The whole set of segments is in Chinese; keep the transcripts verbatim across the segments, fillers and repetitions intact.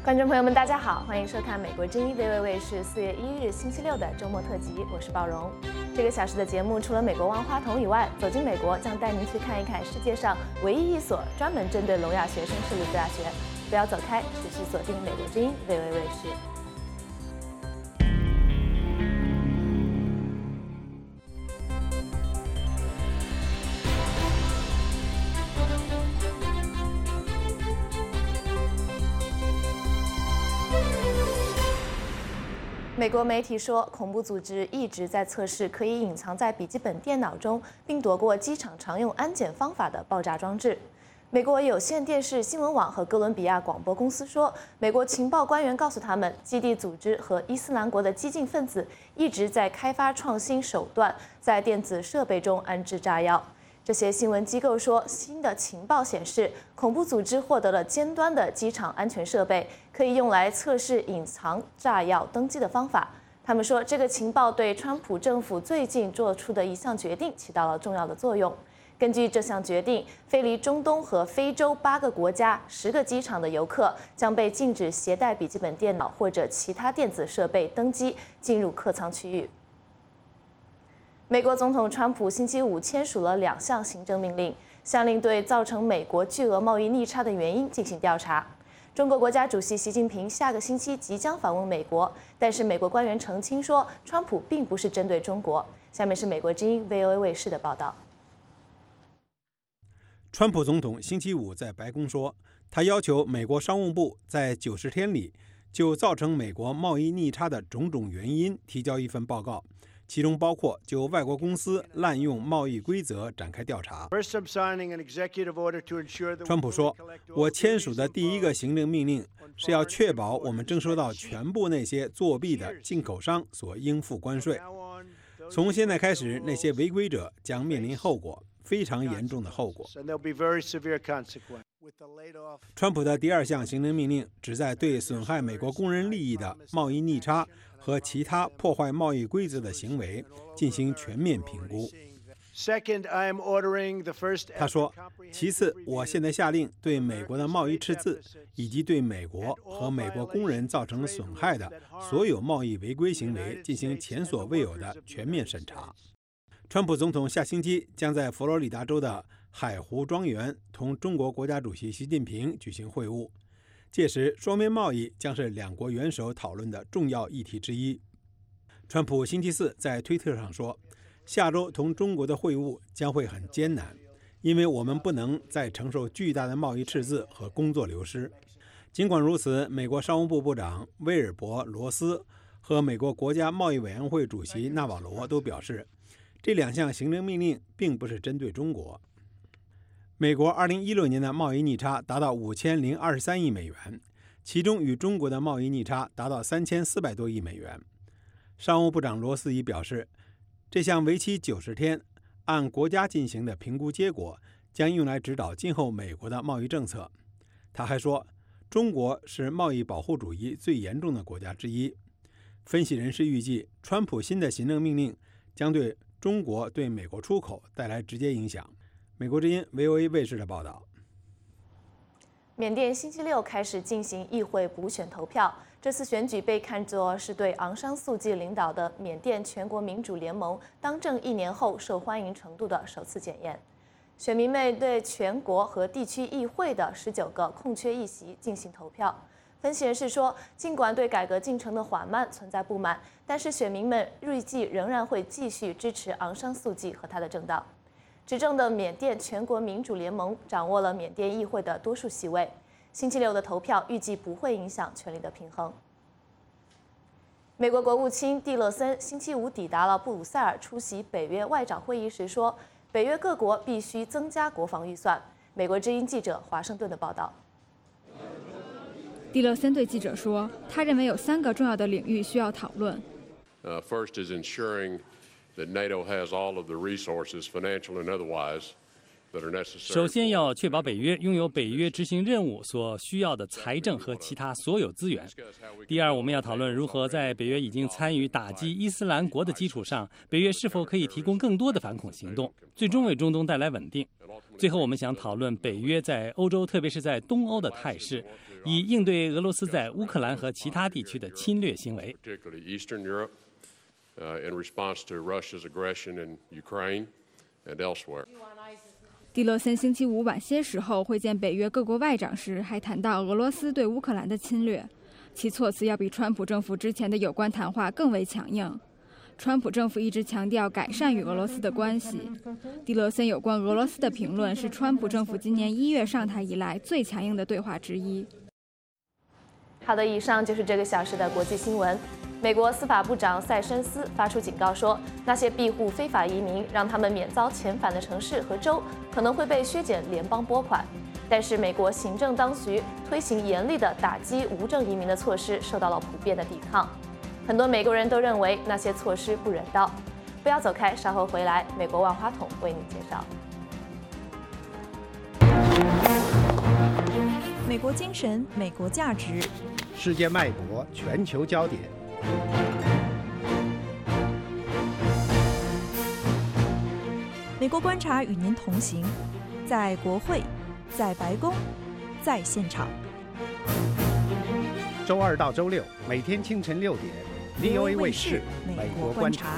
观众朋友们，大家好，欢迎收看美国之音 V O A 卫视四月一日星期六的周末特辑，我是鲍荣。这个小时的节目，除了美国万花筒以外，走进美国将带您去看一看世界上唯一一所专门针对聋哑学生设立的大学。不要走开，持续锁定美国之音 V O A 卫视。美国媒体说，恐怖组织一直在测试可以隐藏在笔记本电脑中，并躲过机场常用安检方法的爆炸装置。美国有线电视新闻网和哥伦比亚广播公司说，美国情报官员告诉他们，基地组织和伊斯兰国的激进分子一直在开发创新手段，在电子设备中安置炸药。这些新闻机构说，新的情报显示，恐怖组织获得了尖端的机场安全设备，可以用来测试隐藏炸药登机的方法。他们说，这个情报对川普政府最近做出的一项决定起到了重要的作用。根据这项决定，飞离中东和非洲八个国家、十个机场的游客将被禁止携带笔记本电脑或者其他电子设备登机进入客舱区域。美国总统川普星期五签署了两项行政命令，下令对造成美国巨额贸易逆差的原因进行调查。中国国家主席习近平下个星期即将访问美国，但是美国官员澄清说，川普并不是针对中国。下面是美国之音 V O A 卫视的报道。 川普总统星期五在白宫说，他要求美国商务部在九十天里就造成美国贸易逆差的种种原因提交一份报告，其中包括就外国公司滥用贸易规则展开调查。川普说，我签署的第一个行政命令是要确保我们征收到全部那些作弊的进口商所应付关税。从现在开始，那些违规者将面临后果，非常严重的后果。川普的第二项行政命令旨在对损害美国工人利益的贸易逆差和其他破坏贸易规则的行为进行全面评估。他说，其次，我现在下令对美国的贸易赤字以及对美国和美国工人造成损害的所有贸易违规行为进行前所未有的全面审查。川普总统下星期将在佛罗里达州的海湖庄园同中国国家主席习近平举行会晤，届时双边贸易将是两国元首讨论的重要议题之一。川普星期四在推特上说，下周同中国的会晤将会很艰难，因为我们不能再承受巨大的贸易赤字和工作流失。尽管如此，美国商务部部长威尔伯·罗斯和美国国家贸易委员会主席纳瓦罗都表示，这两项行政命令并不是针对中国。美国二零一六年的贸易逆差达到五千零二十三亿美元，其中与中国的贸易逆差达到三千四百多亿美元。商务部长罗斯已表示，这项为期九十天、按国家进行的评估结果将用来指导今后美国的贸易政策。他还说，中国是贸易保护主义最严重的国家之一。分析人士预计，川普新的行政命令将对中国对美国出口带来直接影响。美国之音 V O A 卫视的报道。 缅甸星期六开始进行议会补选投票，这次选举被看作是对昂山素季领导的缅甸全国民主联盟当政一年后受欢迎程度的首次检验。选民们对全国和地区议会的十九个空缺议席进行投票。分析人士说，尽管对改革进程的缓慢存在不满，但是选民们预计仍然会继续支持昂山素季和他的政党。执政的缅甸全国民主联盟掌握了缅甸议会的多数席位。星期六的投票预计不会影响权力的平衡。美国国务卿蒂勒森星期五抵达了布鲁塞尔出席北约外长会议时说，北约各国必须增加国防预算。美国之音记者华盛顿的报道。 蒂勒森对记者说，他认为有三个重要的领域需要讨论。 Uh, first is ensuring that NATO has all of the resources, financial and otherwise, 首先要确保北约拥有北约执行任务所需要的财政和其他所有资源。第二，我们要讨论如何在北约已经参与打击伊斯兰国的基础上，北约是否可以提供更多的反恐行动，最终为中东带来稳定。最后，我们想讨论北约在欧洲，特别是在东欧的态势，以应对俄罗斯在乌克兰和其他地区的侵略行为。 蒂勒森星期五晚些时候会见北约各国外长时，还谈到俄罗斯对乌克兰的侵略，其措辞要比川普政府之前的有关谈话更为强硬。川普政府一直强调改善与俄罗斯的关系。蒂勒森有关俄罗斯的评论是川普政府今年一月上台以来最强硬的对话之一。 好的，以上就是这个小时的国际新闻。美国司法部长塞申斯发出警告说，那些庇护非法移民、让他们免遭遣返的城市和州可能会被削减联邦拨款。但是，美国行政当局推行严厉的打击无证移民的措施受到了普遍的抵抗。很多美国人都认为那些措施不人道。不要走开，稍后回来，美国万花筒为您介绍。 美国精神，美国价值， 世界脉搏，全球焦点。 美国观察与您同行，在国会，在白宫，在现场。 周二到周六，每天清晨六点 ，V O A 卫视《美国观察》。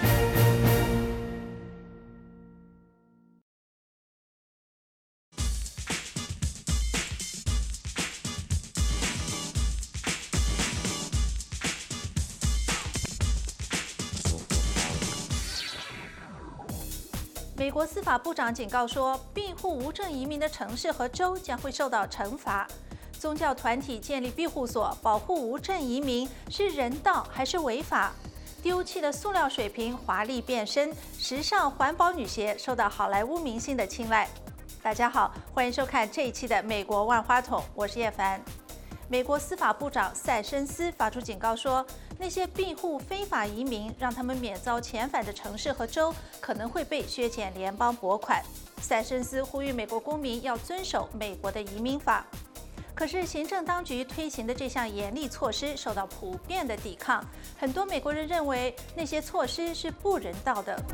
美国司法部长警告说，庇护无证移民的城市和州将会受到惩罚。宗教团体建立庇护所保护无证移民是人道还是违法？丢弃的塑料水瓶华丽变身，时尚环保女鞋受到好莱坞明星的青睐。大家好，欢迎收看这一期的美国万花筒，我是叶凡。美国司法部长塞申斯发出警告说，那些庇护非法移民、让他们免遭遣返的城市和州可能会被削减联邦拨款。塞申斯呼吁美国公民要遵守美国的移民法。可是，行政当局推行的这项严厉措施受到普遍的抵抗，很多美国人认为那些措施是不人道的。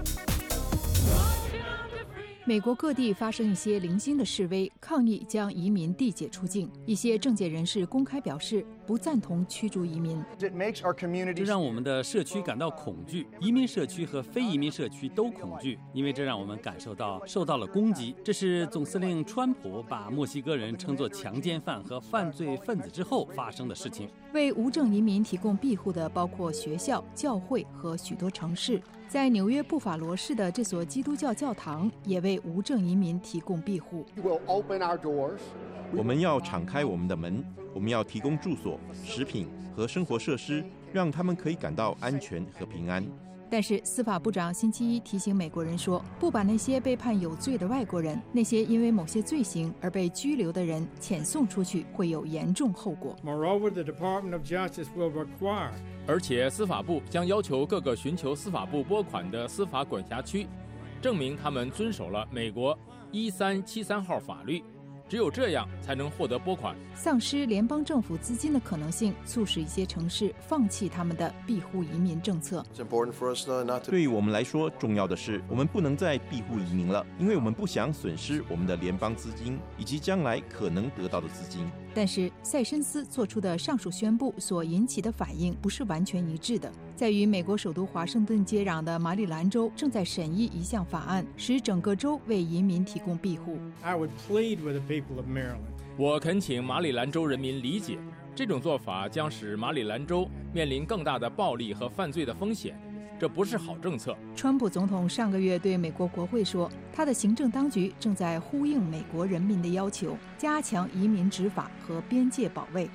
美国各地发生一些零星的示威，抗议将移民递解出境。一些政界人士公开表示不赞同驱逐移民。 这让我们的社区感到恐惧，移民社区和非移民社区都恐惧，因为这让我们感受到受到了攻击。这是总司令川普把墨西哥人称作强奸犯和犯罪分子之后发生的事情。 为无证移民提供庇护的包括学校、教会和许多城市。在纽约布法罗市的这所基督教教堂也为无证移民提供庇护。 我们要敞开我们的门，我们要提供住所、食品和生活设施，让他们可以感到安全和平安。 但是司法部长星期一提醒美国人说，不把那些被判有罪的外国人，那些因为某些罪行而被拘留的人遣送出去，会有严重后果。 Moreover, the Department of Justice will require 而且司法部将要求各个寻求司法部拨款的司法管辖区证明他们遵守了美国一三七三号法律，只有这样才能获得拨款。 丧失联邦政府资金的可能性促使一些城市放弃他们的庇护移民政策。 对于我们来说，重要的是我们不能再庇护移民了，因为我们不想损失我们的联邦资金以及将来可能得到的资金。 但是塞申斯做出的上述宣布所引起的反应不是完全一致的，在于美国首都华盛顿接壤的马里兰州正在审议一项法案，使整个州为移民提供庇护。 I would plead with the people of Maryland. 我恳请马里兰州人民理解，这种做法将使马里兰州面临更大的暴力和犯罪的风险，这不是好政策。 川普总统上个月对美国国会说，他的行政当局正在呼应美国人民的要求，加强移民执法和边界保卫。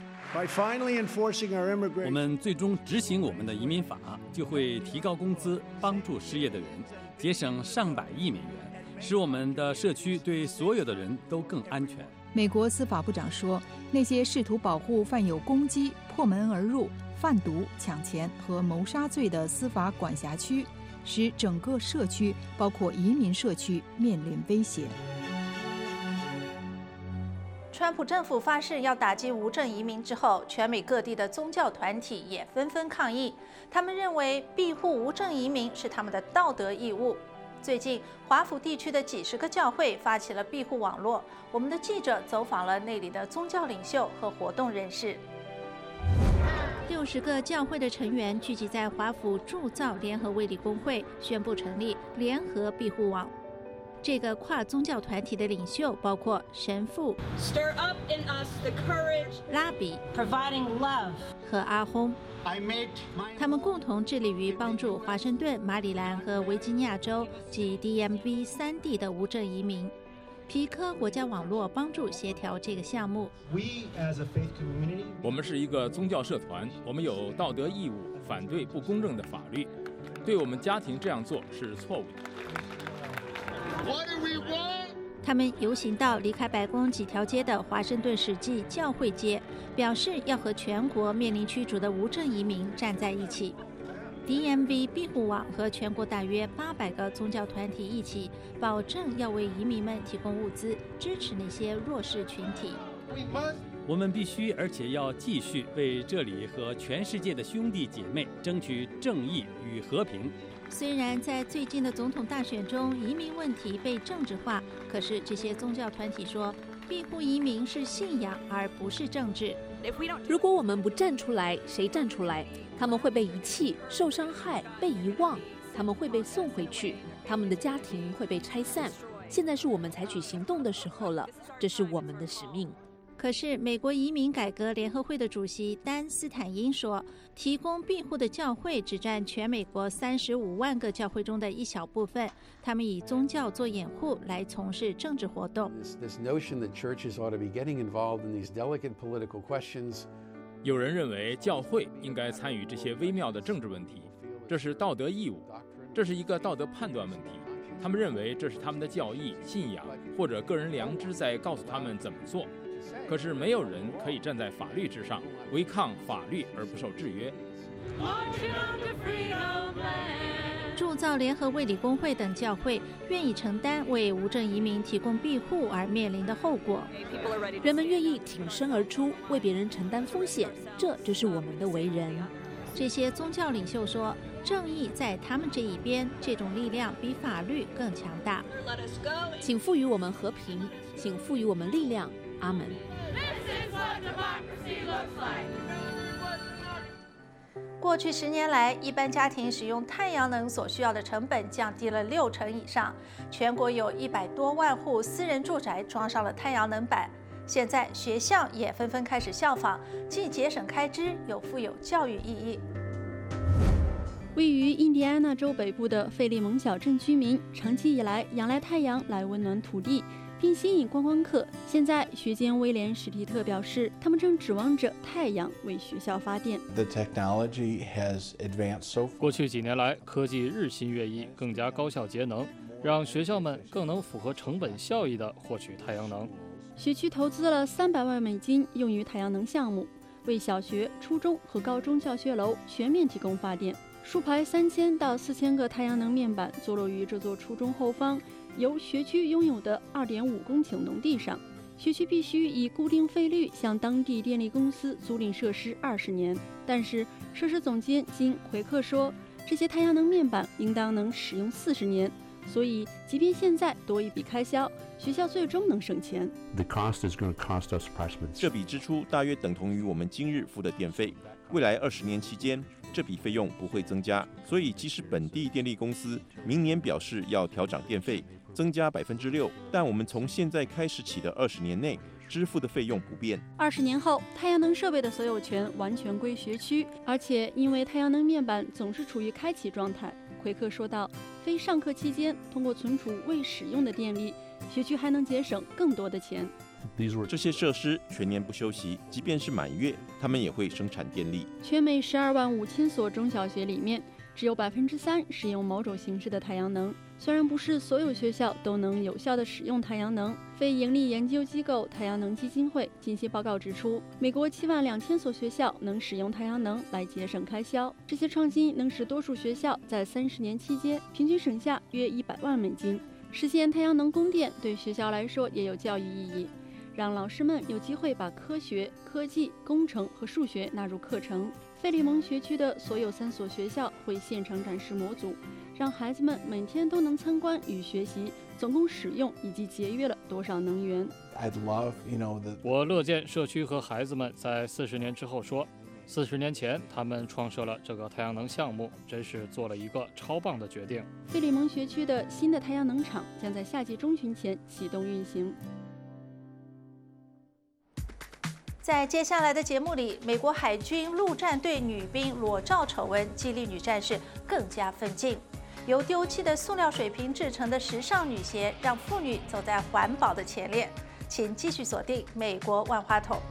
我们最终执行我们的移民法，就会提高工资，帮助失业的人，节省上百亿美元，使我们的社区对所有的人都更安全。 美国司法部长说，那些试图保护犯有攻击、破门而入、贩毒、抢钱和谋杀罪的司法管辖区，使整个社区，包括移民社区，面临威胁。 川普政府发誓要打击无证移民之后，全美各地的宗教团体也纷纷抗议。他们认为庇护无证移民是他们的道德义务。最近，华府地区的几十个教会发起了庇护网络。我们的记者走访了那里的宗教领袖和活动人士。六十个教会的成员聚集在华府铸造联合卫理公会，宣布成立联合庇护网。这个跨宗教团体的领袖包括神父、 Stir up in us the courage, 拉比、 providing love 和阿訇。他们共同致力于帮助华盛顿、马里兰和维吉尼亚州及 D M V 三地的无证移民。皮科国家网络帮助协调这个项目。 我们是一个宗教社团，我们有道德义务反对不公正的法律。对我们家庭这样做是错误的。 他们游行到离开白宫几条街的华盛顿史记教会街，表示要和全国面临驱逐的无证移民站在一起。D M V 庇护网和全国大约八百个宗教团体一起，保证要为移民们提供物资，支持那些弱势群体。 我们必须，而且要继续为这里和全世界的兄弟姐妹争取正义与和平。 虽然在最近的总统大选中，移民问题被政治化，可是这些宗教团体说，庇护移民是信仰，而不是政治。 如果我们不站出来，谁站出来？他们会被遗弃、受伤害、被遗忘，他们会被送回去，他们的家庭会被拆散。现在是我们采取行动的时候了，这是我们的使命。 可是，美国移民改革联合会的主席丹斯坦因说，提供庇护的教会只占全美国三十五万个教会中的一小部分，他们以宗教做掩护来从事政治活动。 有人认为教会应该参与这些微妙的政治问题，这是道德义务，这是一个道德判断问题。他们认为这是他们的教义、信仰或者个人良知在告诉他们怎么做。可是没有人可以站在法律之上，违抗法律而不受制约。 铸造联合卫理公会等教会愿意承担为无证移民提供庇护而面临的后果。 人们愿意挺身而出，为别人承担风险，这就是我们的为人。 这些宗教领袖说，正义在他们这一边，这种力量比法律更强大。 请赋予我们和平，请赋予我们力量。阿门。 过去十年来，一般家庭使用太阳能所需要的成本降低了六成以上。全国有一百多万户私人住宅装上了太阳能板。现在学校也纷纷开始效仿，既节省开支，又富有教育意义。 位于印第安纳州北部的费利蒙小镇居民，长期以来仰赖太阳来温暖土地，并吸引观光客。现在，学监威廉·史蒂特表示，他们正指望着太阳为学校发电。 The technology has advanced so far. 过去几年来，科技日新月异，更加高效节能，让学校们更能符合成本效益地获取太阳能。 学区投资了三百万美金用于太阳能项目，为小学、初中和高中教学楼全面提供发电。数排三千到四千个太阳能面板坐落于这座初中后方由学区拥有的二点五公顷农地上。学区必须以固定费率向当地电力公司租赁设施二十年。但是设施总监金奎克说，这些太阳能面板应当能使用四十年。所以，即便现在多一笔开销，学校最终能省钱。 这笔支出大约等同于我们今日付的电费。未来二十年期间，这笔费用不会增加。所以，即使本地电力公司明年表示要调涨电费，增加百分之六，但我们从现在开始起的二十年内支付的费用不变。 二十年后，太阳能设备的所有权完全归学区，而且因为太阳能面板总是处于开启状态。奎克说道，非上课期间通过存储未使用的电力，学区还能节省更多的钱。 这些设施全年不休息，即便是满月，他们也会生产电力。 全美十二万五千所中小学里面，只有百分之三使用某种形式的太阳能。虽然不是所有学校都能有效地使用太阳能，非营利研究机构太阳能基金会近期报告指出，美国七万两千所学校能使用太阳能来节省开销。这些创新能使多数学校在三十年期间平均省下约一百万美金。实现太阳能供电对学校来说也有教育意义。 让老师们有机会把科学、科技、工程和数学纳入课程。费利蒙学区的所有三所学校会现场展示模组，让孩子们每天都能参观与学习总共使用以及节约了多少能源。 I'd love, you know, the... 我乐见社区和孩子们在四十年之后说，四十年前他们创设了这个太阳能项目，真是做了一个超棒的决定。 费利蒙学区的新的太阳能厂将在夏季中旬前启动运行。 在接下来的节目里，美国海军陆战队女兵裸照丑闻激励女战士更加奋进。由丢弃的塑料水瓶制成的时尚女鞋，让妇女走在环保的前列。请继续锁定《美国万花筒》。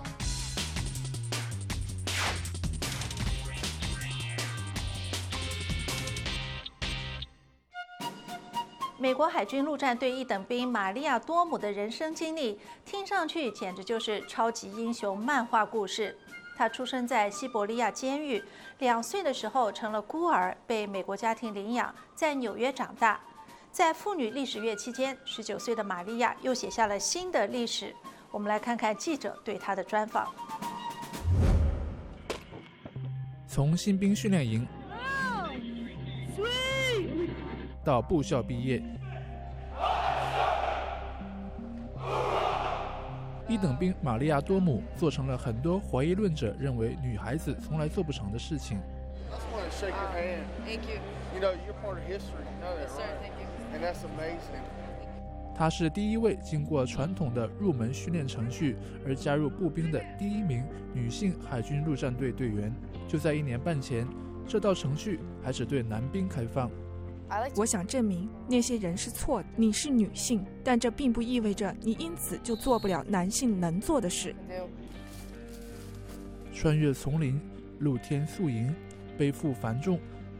美国海军陆战队一等兵玛利亚·多姆的人生经历，听上去简直就是超级英雄漫画故事。他出生在西伯利亚监狱，两岁的时候成了孤儿，被美国家庭领养，在纽约长大。在妇女历史月期间，十九岁的玛利亚又写下了新的历史。我们来看看记者对她的专访。 从新兵训练营到部校毕业，一等兵玛利亚多姆做成了很多怀疑论者认为女孩子从来做不成的事情。她是第一位经过传统的入门训练程序而加入步兵的第一名女性海军陆战队队员。就在一年半前，这道程序还只对男兵开放。 我想证明那些人是错的，你是女性，但这并不意味着你因此就做不了男性能做的事。 穿越丛林，露天宿营，背负繁重，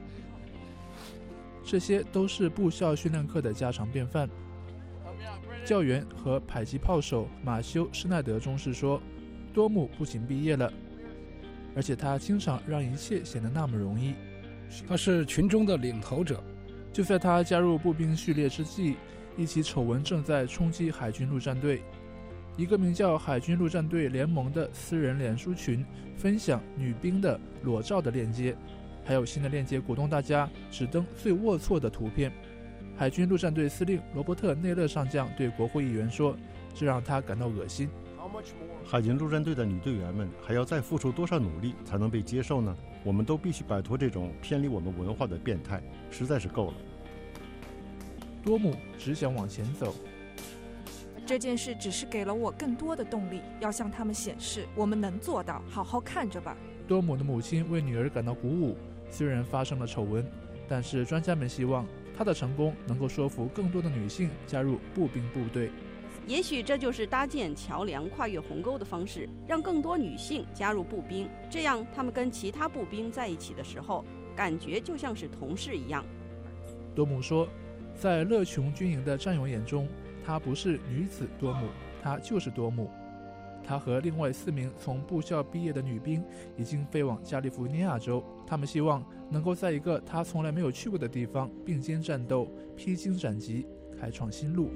这些都是部校训练课的家常便饭。教员和迫击炮手马修·施奈德中士说，多姆不仅毕业了，而且他经常让一切显得那么容易。 他是群中的领头者。 就在他加入步兵序列之际，一起丑闻正在冲击海军陆战队。一个名叫海军陆战队联盟的私人脸书群分享女兵的裸照的链接，还有新的链接鼓动大家只登最龌龊的图片。海军陆战队司令罗伯特·内勒上将对国会议员说，这让他感到恶心。 海军陆战队的女队员们还要再付出多少努力才能被接受呢？我们都必须摆脱这种偏离我们文化的变态，实在是够了。 多姆只想往前走。 这件事只是给了我更多的动力，要向他们显示我们能做到，好好看着吧。 多姆的母亲为女儿感到鼓舞，虽然发生了丑闻，但是专家们希望她的成功能够说服更多的女性加入步兵部队。 也许这就是搭建桥梁、跨越鸿沟的方式，让更多女性加入步兵，这样她们跟其他步兵在一起的时候，感觉就像是同事一样。 多姆说，在勒琼军营的战友眼中，她不是女子多姆，她就是多姆。她和另外四名从部校毕业的女兵已经飞往加利福尼亚州，她们希望能够在一个她从来没有去过的地方并肩战斗，披荆斩棘，开创新路。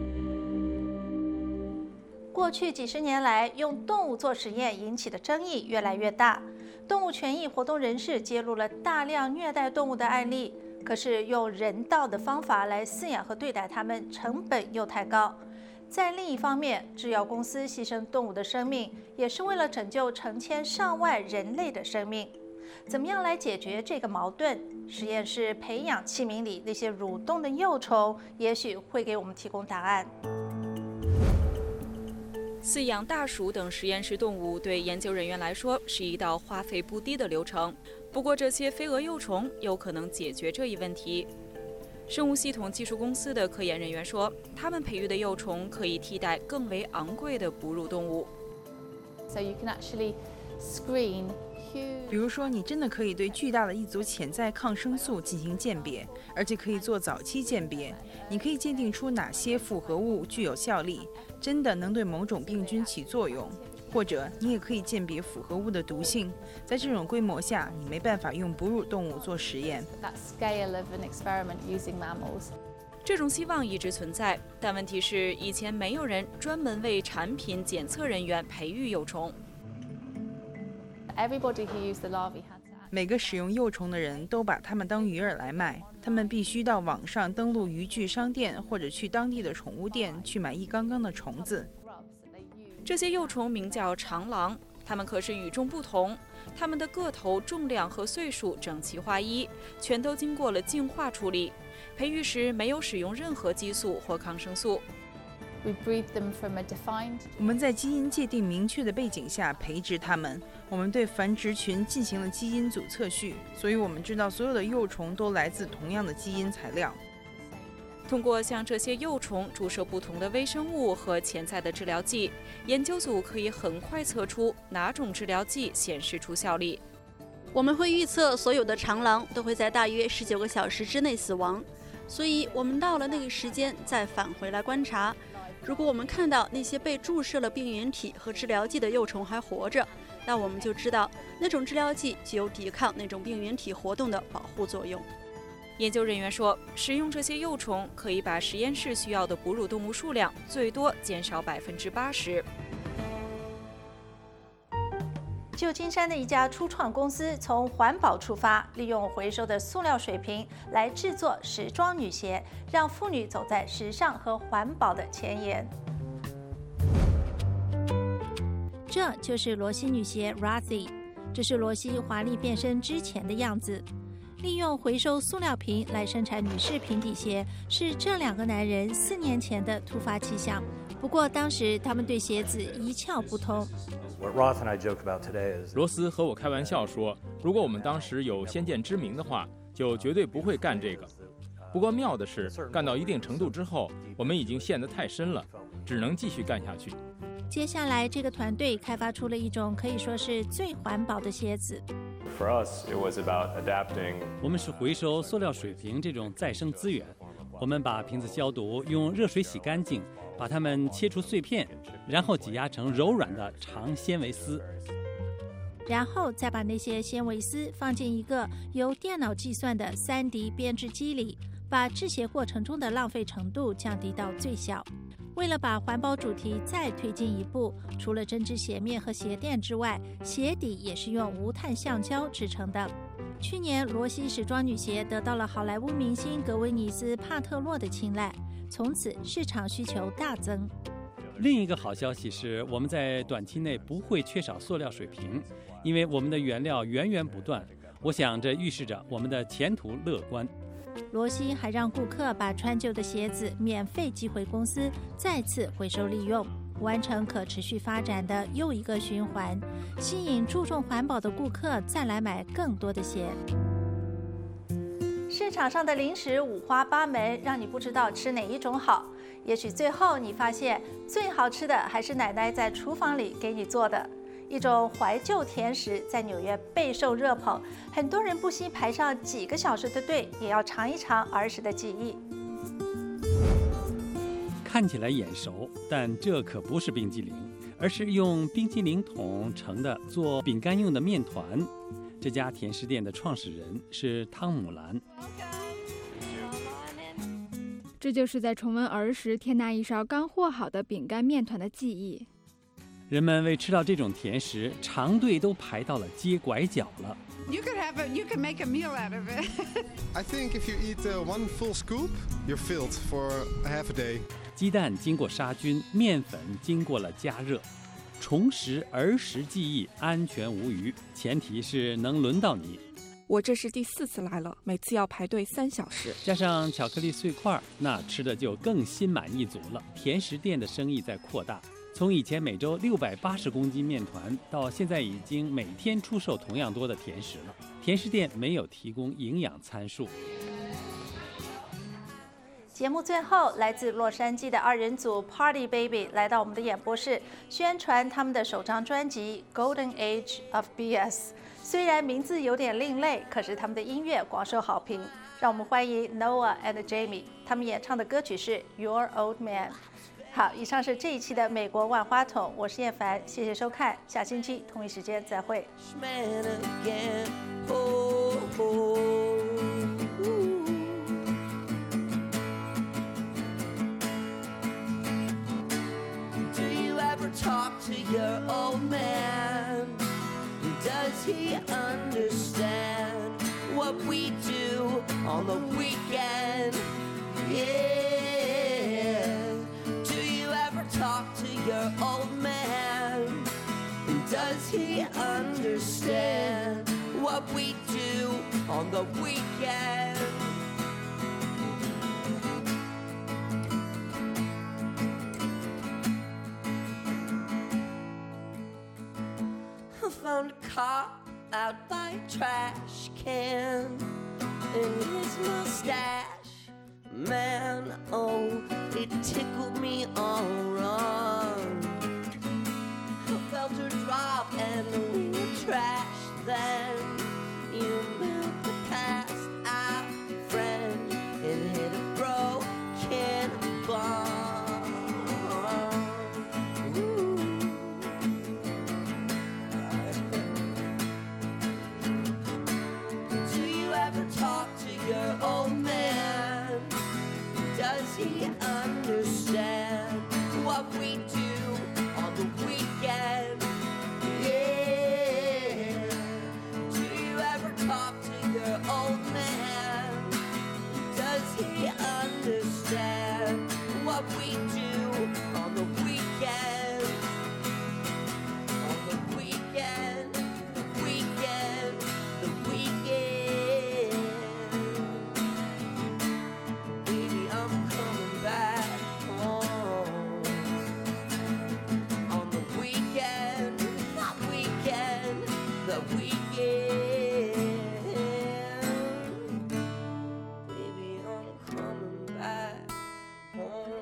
过去几十年来，用动物做实验引起的争议越来越大。动物权益活动人士揭露了大量虐待动物的案例，可是用人道的方法来饲养和对待它们，成本又太高。在另一方面，制药公司牺牲动物的生命，也是为了拯救成千上万人类的生命。怎么样来解决这个矛盾？实验室培养器皿里那些蠕动的幼虫，也许会给我们提供答案。 饲养大鼠等实验室动物对研究人员来说是一道花费不低的流程，不过这些飞蛾幼虫有可能解决这一问题。生物系统技术公司的科研人员说，他们培育的幼虫可以替代更为昂贵的哺乳动物。 So you can actually screen huge... 比如说，你真的可以对巨大的一组潜在抗生素进行鉴别，而且可以做早期鉴别。你可以鉴定出哪些复合物具有效力，真的能对某种病菌起作用，或者你也可以鉴别复合物的毒性。在这种规模下，你没办法用哺乳动物做实验。 这种希望一直存在，但问题是，以前没有人专门为产品检测人员培育幼虫。 Everybody who used the larvae had 每个使用幼虫的人都把它们当鱼饵来卖，他们必须到网上登录渔具商店，或者去当地的宠物店去买一缸缸的虫子。 这些幼虫名叫长廊，它们可是与众不同，它们的个头、重量和岁数整齐划一，全都经过了净化处理。培育时没有使用任何激素或抗生素。 We breed them from a defined. 我们在基因界定明确的背景下培植它们。我们对繁殖群进行了基因组测序，所以我们知道所有的幼虫都来自同样的基因材料。 通过向这些幼虫注射不同的微生物和潜在的治疗剂，研究组可以很快测出哪种治疗剂显示出效力。 我们会预测所有的长廊都会在大约十九个小时之内死亡，所以我们到了那个时间再返回来观察。如果我们看到那些被注射了病原体和治疗剂的幼虫还活着，那我们就知道那种治疗剂具有抵抗那种病原体活动的保护作用。 研究人员说，使用这些幼虫可以把实验室需要的哺乳动物数量最多减少百分之八十。 旧金山的一家初创公司从环保出发，利用回收的塑料水瓶来制作时装女鞋，让妇女走在时尚和环保的前沿。这就是罗西女鞋 Rothy， 这是罗西华丽变身之前的样子。利用回收塑料瓶来生产女士平底鞋，是这两个男人四年前的突发奇想。不过当时他们对鞋子一窍不通。 罗斯和我开玩笑说，如果我们当时有先见之明的话，就绝对不会干这个。不过妙的是，干到一定程度之后，我们已经陷得太深了，只能继续干下去。 接下来，这个团队开发出了一种可以说是最环保的鞋子。 For us, it was about adapting. 我们是回收塑料水瓶这种再生资源，我们把瓶子消毒，用热水洗干净，把它们切出碎片，然后挤压成柔软的长纤维丝， 然后再把那些纤维丝放进一个由电脑计算的 三 D 编织机里，把制鞋过程中的浪费程度降低到最小。为了把环保主题再推进一步，除了针织鞋面和鞋垫之外，鞋底也是用无碳橡胶制成的。去年，罗西时装女鞋得到了好莱坞明星格维尼斯·帕特洛的青睐，从此市场需求大增。 另一个好消息是，我们在短期内不会缺少塑料水瓶，因为我们的原料源源不断。我想这预示着我们的前途乐观。 罗西还让顾客把穿旧的鞋子免费寄回公司，再次回收利用，完成可持续发展的又一个循环，吸引注重环保的顾客再来买更多的鞋。市场上的零食五花八门，让你不知道吃哪一种好。也许最后你发现，最好吃的还是奶奶在厨房里给你做的。一种怀旧甜食在纽约备受热捧，很多人不惜排上几个小时的队，也要尝一尝儿时的记忆。 看起来眼熟，但这可不是冰激凌，而是用冰激凌桶盛的做饼干用的面团。这家甜食店的创始人是汤姆兰。 这就是在重温儿时添那一勺刚和好的饼干面团的记忆。 人们为吃到这种甜食，长队都排到了街拐角了。 You could have a, you could make a meal out of it. I think if you eat uh, one full scoop, you're filled for a half a day. 鸡蛋经过杀菌，面粉经过了加热，重拾儿时记忆，安全无虞。前提是能轮到你。 我这是第四次来了，每次要排队三小时。 加上巧克力碎块，那吃的就更心满意足了。甜食店的生意在扩大。从以前每周六百八十公斤面团，到现在已经每天出售同样多的甜食了。甜食店没有提供营养参数。 节目最后，来自洛杉矶的二人组 Party Baby 来到我们的演播室，宣传他们的首张专辑《Golden Age of B S》。虽然名字有点另类，可是他们的音乐广受好评。让我们欢迎 Noah and Jamie， 他们演唱的歌曲是《Your Old Man》。好，以上是这一期的美国万花筒，我是叶凡，谢谢收看，下星期同一时间再会。 on the weekend? Yeah. Do you ever talk to your old man? And does he understand what we do on the weekend? I found a car out by a trash can, and his mustache, man, oh, it tickled me all wrong. I felt her drop and we were trash then. You moved the past our friend and hit a broken bomb. Ooh. Do you ever talk to your old man? Does he understand what we do on the weekend? Yeah. Do you ever talk to your old man? Does he understand what we do on the weekend? On the weekend, the weekend, the weekend. Baby, I'm coming back home. On the weekend, not weekend, the weekend. Baby, I'm coming back home.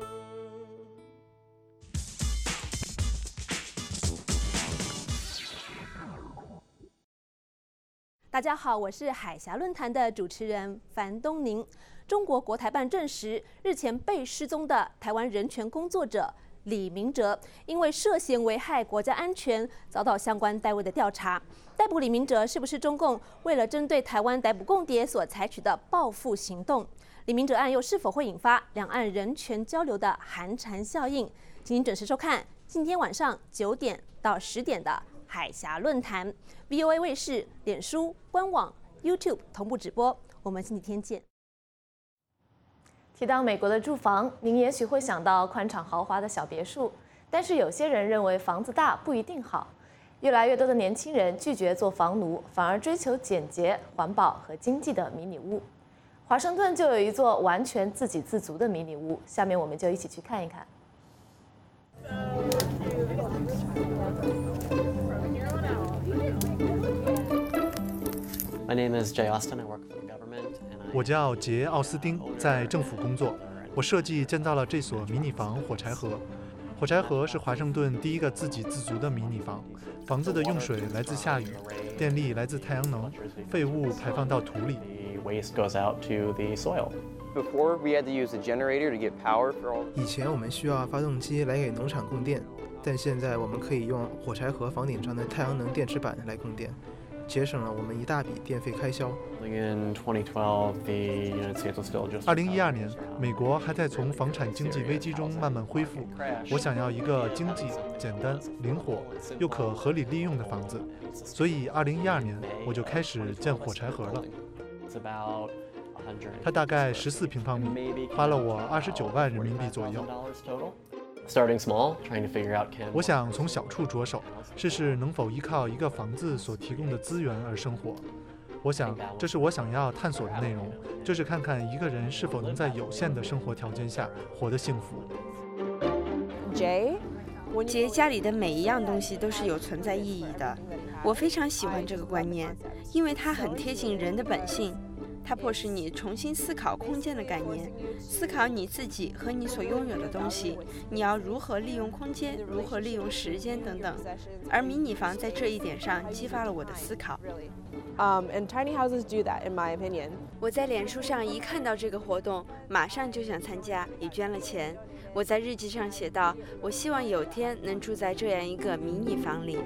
大家好，我是海峡论坛的主持人樊东宁。中国国台办证实，日前被失踪的台湾人权工作者李明哲，因为涉嫌危害国家安全，遭到相关单位的调查。逮捕李明哲是不是中共为了针对台湾逮捕共谍所采取的报复行动？李明哲案又是否会引发两岸人权交流的寒蝉效应？请您准时收看今天晚上九点到十点的海峡论坛 ，V O A 卫视、脸书官网、YouTube 同步直播。我们星期天见。 提到美国的住房，您也许会想到宽敞豪华的小别墅，但是有些人认为房子大不一定好。越来越多的年轻人拒绝做房奴，反而追求简洁、环保和经济的迷你屋。华盛顿就有一座完全自给自足的迷你屋，下面我们就一起去看一看。 My name is Jay Austin. I work for the government. 我叫杰·奥斯汀，在政府工作。我设计建造了这所迷你房火柴盒。火柴盒是华盛顿第一个自给自足的迷你房。房子的用水来自下雨，电力来自太阳能，废物排放到土里。 Waste goes out to the soil. Before we had to use a generator to get power for all. 以前我们需要发动机来给农场供电，但现在我们可以用火柴盒房顶上的太阳能电池板来供电。节省了我们一大笔电费开销。 二零一二年，美国还在从房产经济危机中慢慢恢复。我想要一个经济、简单、灵活又可合理利用的房子，所以二零一二年我就开始建火柴盒了。它大概十四平方米，花了我二十九万人民币左右。 Starting small, trying to figure out can. 我想从小处着手，试试能否依靠一个房子所提供的资源而生活。我想，这是我想要探索的内容，就是看看一个人是否能在有限的生活条件下活得幸福。 Jay， 杰家里的每一样东西都是有存在意义的。我非常喜欢这个观念，因为它很贴近人的本性。它迫使你重新思考空间的概念，思考你自己和你所拥有的东西，你要如何利用空间，如何利用时间等等。而迷你房在这一点上激发了我的思考。 Um, and tiny houses do that, in my opinion. 我在脸书上一看到这个活动，马上就想参加，也捐了钱。我在日记上写道：我希望有天能住在这样一个迷你房里。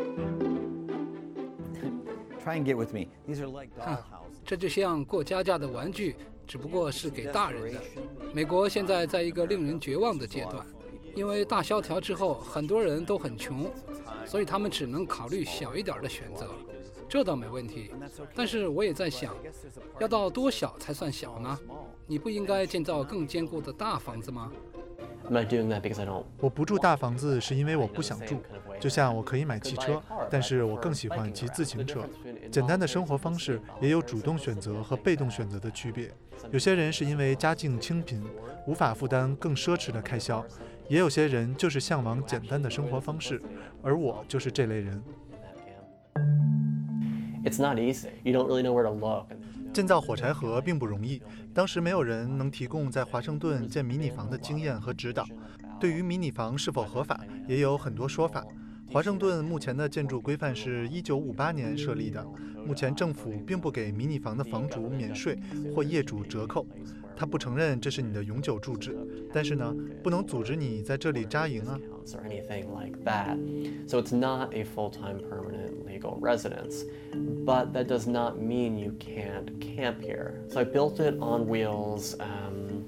Try and get with me. These are like dollhouses. 这就像过家家的玩具，只不过是给大人的。美国现在在一个令人绝望的阶段，因为大萧条之后，很多人都很穷，所以他们只能考虑小一点的选择。 这倒没问题。但是我也在想，要到多小才算小呢？你不应该建造更坚固的大房子吗？ I'm not doing that because I don't. 我不住大房子是因为我不想住，就像我可以买汽车，但是我更喜欢骑自行车。简单的生活方式也有主动选择和被动选择的区别。有些人是因为家境清贫，无法负担更奢侈的开销，也有些人就是向往简单的生活方式，而我就是这类人。 It's not easy. You don't really know where to look. 建造火柴盒并不容易，当时没有人能提供在华盛顿建迷你房的经验和指导。对于迷你房是否合法，也有很多说法。华盛顿目前的建筑规范是一九五八年设立的，目前政府并不给迷你房的房主免税或业主折扣，他不承认这是你的永久住址，但是呢，不能阻止你在这里扎营啊。 Or anything like that. So it's not a full-time permanent legal residence, but that does not mean you can't camp here. So I built it on wheels um,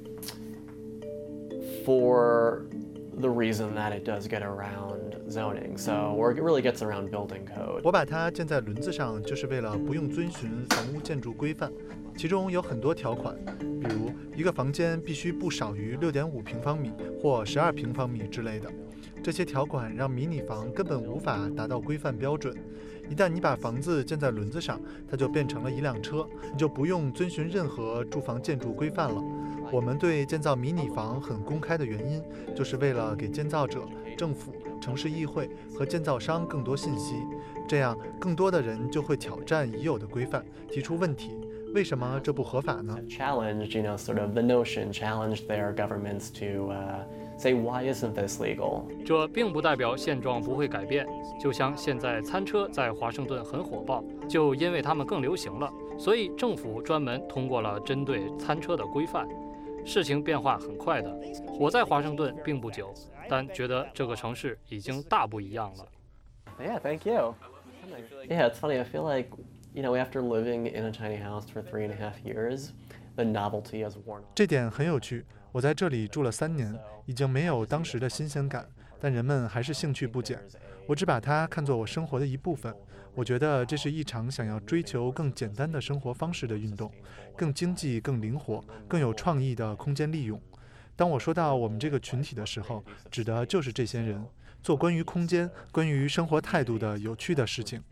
for the reason that it does get around zoning. So or it really gets around building code. 我把它建在轮子上，就是为了不用遵循房屋建筑规范，其中有很多条款，比如一个房间必须不少于六点五平方米或十二平方米之类的。这些条款让迷你房根本无法达到规范标准。一旦你把房子建在轮子上，它就变成了一辆车，你就不用遵循任何住房建筑规范了。我们对建造迷你房很公开的原因，就是为了给建造者、政府、城市议会和建造商更多信息，这样更多的人就会挑战已有的规范，提出问题。为什么这不合法呢 ？Challenged, you know, sort of the notion, challenged their governments to uh, say why isn't this legal? 这并不代表现状不会改变。就像现在餐车在华盛顿很火爆，就因为它们更流行了，所以政府专门通过了针对餐车的规范。事情变化很快的。我在华盛顿并不久，但觉得这个城市已经大不一样了。 Yeah, thank you. Yeah, it's funny. I feel like, you know, after living in a tiny house for three and a half years, the novelty has worn off. 这点很有趣。我在这里住了三年，已经没有当时的新鲜感，但人们还是兴趣不减。我只把它看作我生活的一部分。我觉得这是一场想要追求更简单的生活方式的运动，更经济、更灵活、更有创意的空间利用。当我说到我们这个群体的时候，指的就是这些人，做关于空间、关于生活态度的有趣的事情。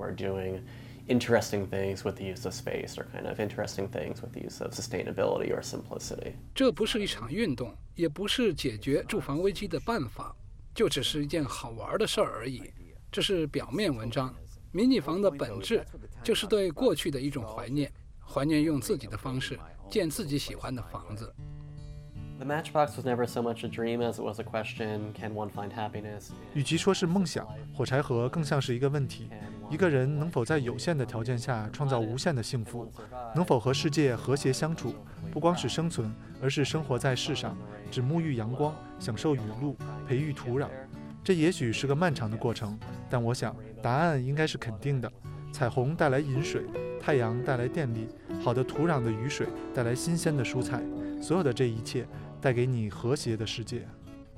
Interesting things with the use of space, or kind of interesting things with the use of sustainability or simplicity. 这不是一场运动，也不是解决住房危机的办法，就只是一件好玩的事儿而已。这是表面文章。迷你房的本质就是对过去的一种怀念，怀念用自己的方式建自己喜欢的房子。 The Matchbox was never so much a dream as it was a question: Can one find happiness? 与其说是梦想，火柴盒更像是一个问题：一个人能否在有限的条件下创造无限的幸福？能否和世界和谐相处？不光是生存，而是生活在世上，只沐浴阳光，享受雨露，培育土壤。这也许是个漫长的过程，但我想答案应该是肯定的。彩虹带来饮水，太阳带来电力，好的土壤的雨水带来新鲜的蔬菜，所有的这一切带给你和谐的世界。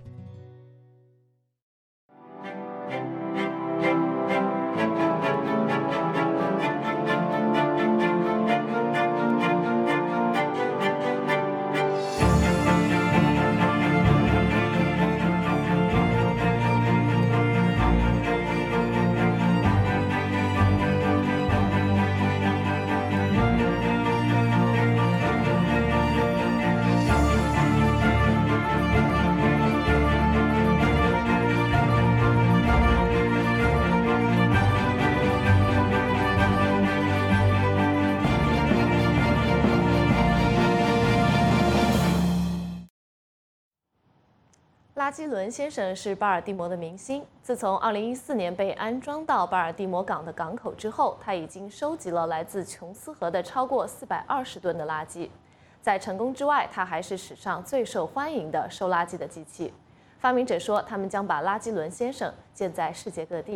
拉基伦先生是巴尔的摩的明星。自从二零一四年被安装到巴尔的摩港的港口之后，他已经收集了来自琼斯河的超过四百二十吨的垃圾。在成功之外，他还是史上最受欢迎的收垃圾的机器。发明者说，他们将把拉基伦先生建在世界各地。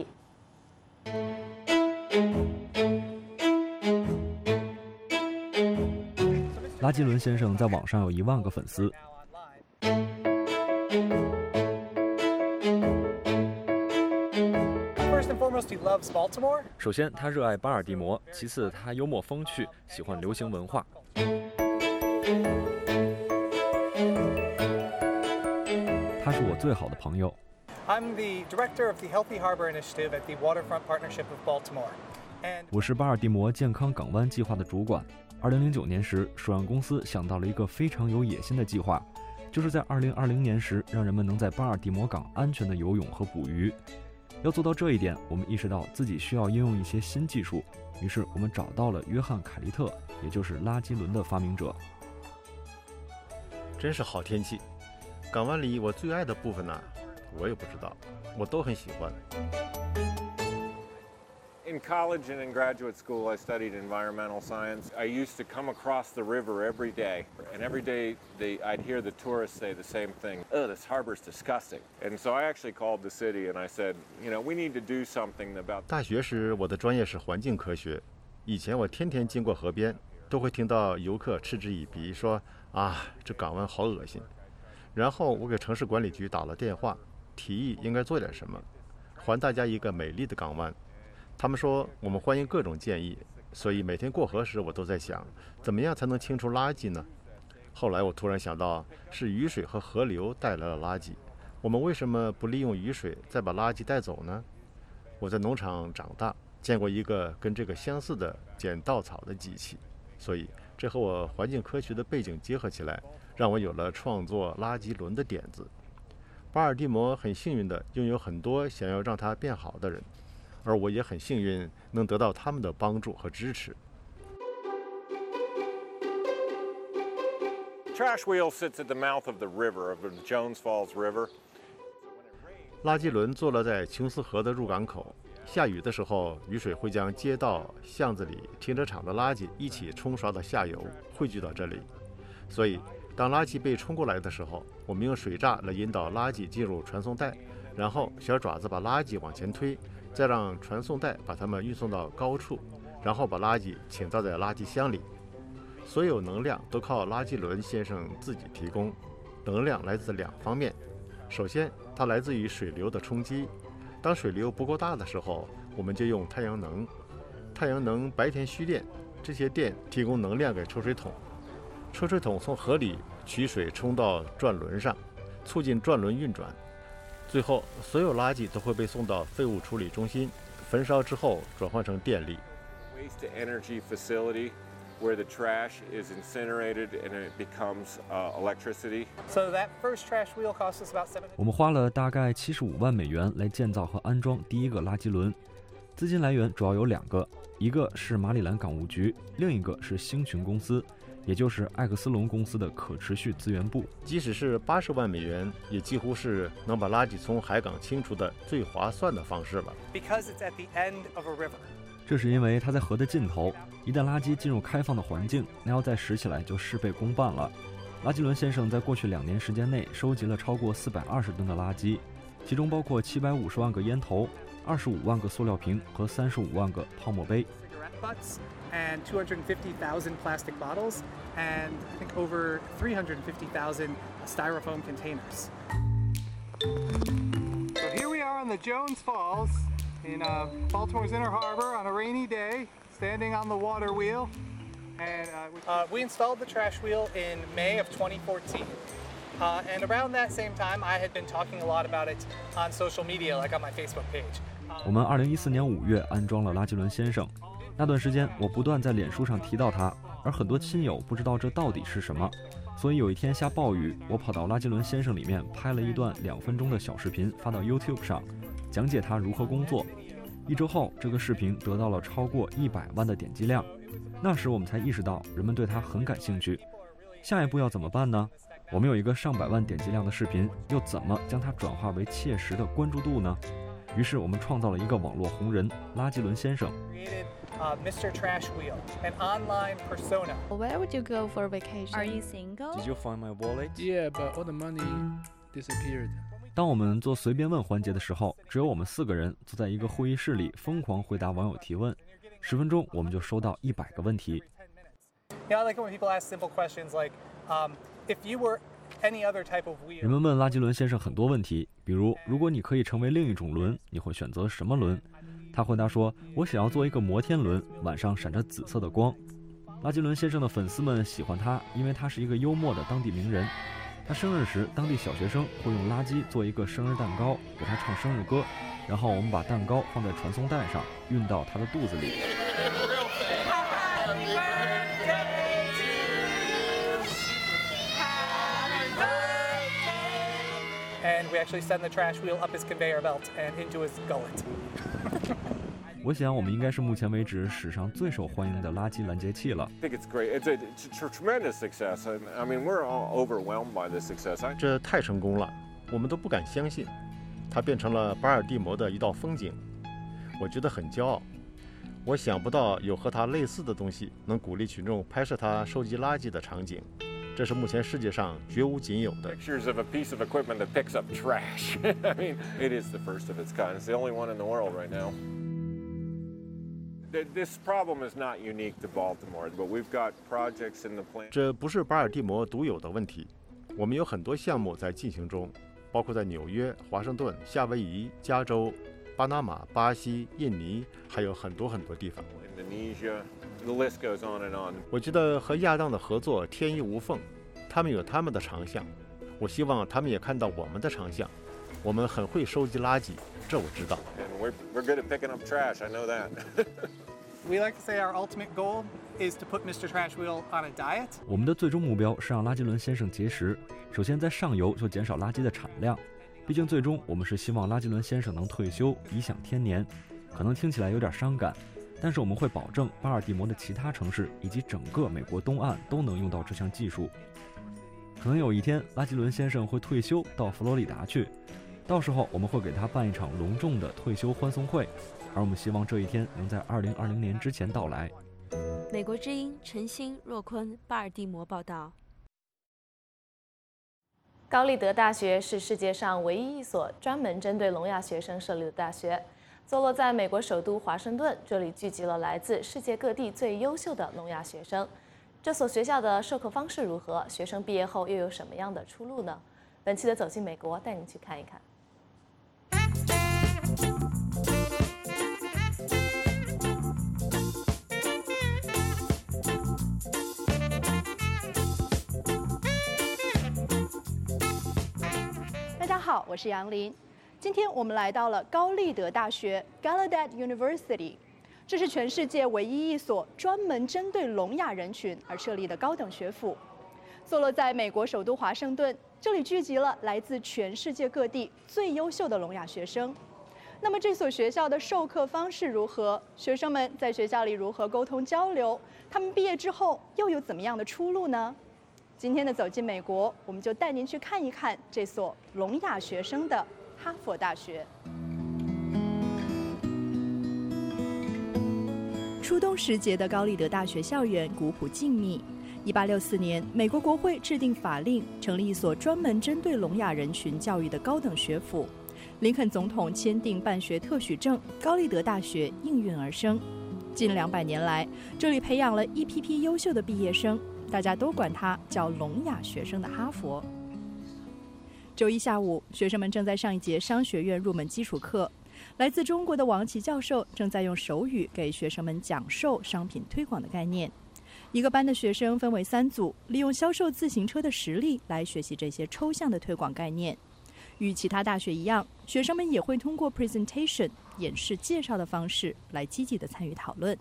拉基伦先生在网上有一万个粉丝。 foremost, he loves Baltimore. 首先，他热爱巴尔的摩；其次，他幽默风趣，喜欢流行文化。他是我最好的朋友。 I'm the director of the Healthy Harbor Initiative at the Waterfront Partnership of Baltimore. 我是巴尔的摩健康港湾计划的主管。二零零九年时，水岸公司想到了一个非常有野心的计划，就是在二零二零年时，让人们能在巴尔的摩港安全的游泳和捕鱼。要做到这一点，我们意识到自己需要应用一些新技术，于是我们找到了约翰·凯利特，也就是垃圾轮的发明者。 真是好天气！港湾里我最爱的部分呢、啊，我也不知道，我都很喜欢。 In college and in graduate school, I studied environmental science. I used to come across the river every day, and every day they, I'd hear the tourists say the same thing. Oh, this harbor's disgusting. And so I actually called the city and I said, you know, we need to do something about. 大学时我的专业是环境科学，以前我天天经过河边，都会听到游客嗤之以鼻，说啊，这港湾好恶心。然后我给城市管理局打了电话，提议应该做点什么，还大家一个美丽的港湾。他们说我们欢迎各种建议，所以每天过河时我都在想，怎么样才能清除垃圾呢？后来我突然想到，是雨水和河流带来了垃圾，我们为什么不利用雨水再把垃圾带走呢？我在农场长大，见过一个跟这个相似的捡稻草的机器，所以这和我环境科学的背景结合起来，让我有了创作垃圾轮的点子。巴尔的摩很幸运地拥有很多想要让它变好的人，而我也很幸运能得到他们的帮助和支持。 Trash wheel sits at the mouth of the river, of the Jones Falls River. 垃圾轮坐落在琼斯河的入港口，下雨的时候，雨水会将街道、巷子里、停车场的垃圾一起冲刷到下游，汇聚到这里。所以，当垃圾被冲过来的时候，我们用水闸来引导垃圾进入传送带，然后小爪子把垃圾往前推。再让传送带把它们运送到高处，然后把垃圾倾倒在垃圾箱里。所有能量都靠垃圾轮先生自己提供。能量来自两方面，首先它来自于水流的冲击。当水流不够大的时候，我们就用太阳能。太阳能白天蓄电，这些电提供能量给抽水桶。抽水桶从河里取水冲到转轮上，促进转轮运转。最后，所有垃圾都会被送到废物处理中心，焚烧之后转换成电力。 Waste to energy facility, where the trash is incinerated and it becomes uh, electricity. So that first trash wheel cost us about seven. 我们花了大概七十五万美元来建造和安装第一个垃圾轮，资金来源主要有两个，一个是马里兰港务局，另一个是星群公司。也就是艾克斯隆公司的可持续资源部。 即使是八十万美元，也几乎是能把垃圾从海港清除的最划算的方式了。 Because it's at the end of a river. 这是因为它在河的尽头，一旦垃圾进入开放的环境，那要再拾起来就事倍功半了。垃圾轮先生在过去两年时间内收集了超过四百二十吨的垃圾，其中包括七百五十万个烟头、二十五万个塑料瓶和三十五万个泡沫杯。 And two hundred fifty thousand plastic bottles, and I think over three hundred fifty thousand styrofoam containers. So here we are on the Jones Falls in uh, Baltimore's Inner Harbor on a rainy day, standing on the water wheel. And uh, we, uh, we installed the trash wheel in May of twenty fourteen. Uh, and around that same time, I had been talking a lot about it on social media, like on my Facebook page. 我们二零一四年五月安装了垃圾轮先生。那段时间，我不断在脸书上提到它，而很多亲友不知道这到底是什么。所以有一天下暴雨，我跑到垃圾轮先生里面拍了一段两分钟的小视频，发到 YouTube 上，讲解它如何工作。一周后，这个视频得到了超过一百万的点击量。那时我们才意识到，人们对它很感兴趣。下一步要怎么办呢？我们有一个上百万点击量的视频，又怎么将它转化为切实的关注度呢？于是我们创造了一个网络红人——垃圾轮先生。 Uh, Mister Trash Wheel, an online persona. Where would you go for vacation? Are you single? Did you find my wallet? Yeah, but all the money disappeared. 当我们做随便问环节的时候，只有我们四个人坐在一个会议室里，疯狂回答网友提问。十分钟，我们就收到一百个问题。 Yeah, I like when people ask simple questions like, um, if you were any other type of wheel. 人们问垃圾轮先生很多问题，比如，如果你可以成为另一种轮，你会选择什么轮？ 他回答说：“我想要做一个摩天轮，晚上闪着紫色的光。”拉吉伦先生的粉丝们喜欢他，因为他是一个幽默的当地名人。他生日时，当地小学生会用垃圾做一个生日蛋糕，给他唱生日歌，然后我们把蛋糕放在传送带上，运到他的肚子里。 And we actually send the trash wheel up his conveyor belt and into his gullet. 我想，我们应该是目前为止史上最受欢迎的垃圾拦截器了。 I think it's great. It's a, it's a tremendous success. I mean, we're all overwhelmed by this success. 这太成功了，我们都不敢相信，它变成了巴尔的摩的一道风景。我觉得很骄傲。我想不到有和它类似的东西能鼓励群众拍摄它收集垃圾的场景。这是目前世界上绝无仅有的。 Pictures of a piece of equipment that picks up trash. I mean, it is the first of its kind. It's the only one in the world right now. This problem is not unique to Baltimore, but we've got projects in the plan. 这不是巴尔的摩独有的问题，我们有很多项目在进行中，包括在纽约、华盛顿、夏威夷、加州、巴拿马、巴西、印尼，还有很多很多地方。 Indonesia. The list goes on and on. 我觉得和亚当的合作天衣无缝，他们有他们的长项，我希望他们也看到我们的长项。我们很会收集垃圾，这我知道。 And we're we're good at picking up trash. I know that. We like to say our ultimate goal is to put Mister Trash Wheel on a diet. 我们的最终目标是让拉吉伦先生节食，首先在上游就减少垃圾的产量。毕竟最终我们是希望拉吉伦先生能退休，颐享天年。可能听起来有点伤感。但是我们会保证巴尔的摩的其他城市以及整个美国东岸都能用到这项技术。可能有一天拉吉伦先生会退休到佛罗里达去，到时候我们会给他办一场隆重的退休欢送会，而我们希望这一天能在二零二零年之前到来。 美国之音陈欣、若坤，巴尔的摩报道。 高立德大学是世界上唯一一所专门针对聋哑学生设立的大学。坐落在美国首都华盛顿，这里聚集了来自世界各地最优秀的聋哑学生。这所学校的授课方式如何？学生毕业后又有什么样的出路呢？本期的走进美国，带您去看一看。 大家好，我是杨林。今天我们来到了高立德大学 （Gallaudet University）， 这是全世界唯一一所专门针对聋哑人群而设立的高等学府。坐落在美国首都华盛顿，这里聚集了来自全世界各地最优秀的聋哑学生。那么这所学校的授课方式如何？学生们在学校里如何沟通交流？他们毕业之后又有怎么样的出路呢？今天的走进美国，我们就带您去看一看这所聋哑学生的哈佛大学。初冬时节的高立德大学校园古朴静谧。一八六四年，美国国会制定法令，成立一所专门针对聋哑人群教育的高等学府。林肯总统签订办学特许证，高立德大学应运而生。近两百年来，这里培养了一批批优秀的毕业生，大家都管它叫聋哑学生的哈佛。周一下午，学生们正在上一节商学院入门基础课。来自中国的王琦教授正在用手语给学生们讲授商品推广的概念。一个班的学生分为三组，利用销售自行车的实例来学习这些抽象的推广概念。与其他大学一样，学生们也会通过 presentation 演示介绍的方式来积极地参与讨论。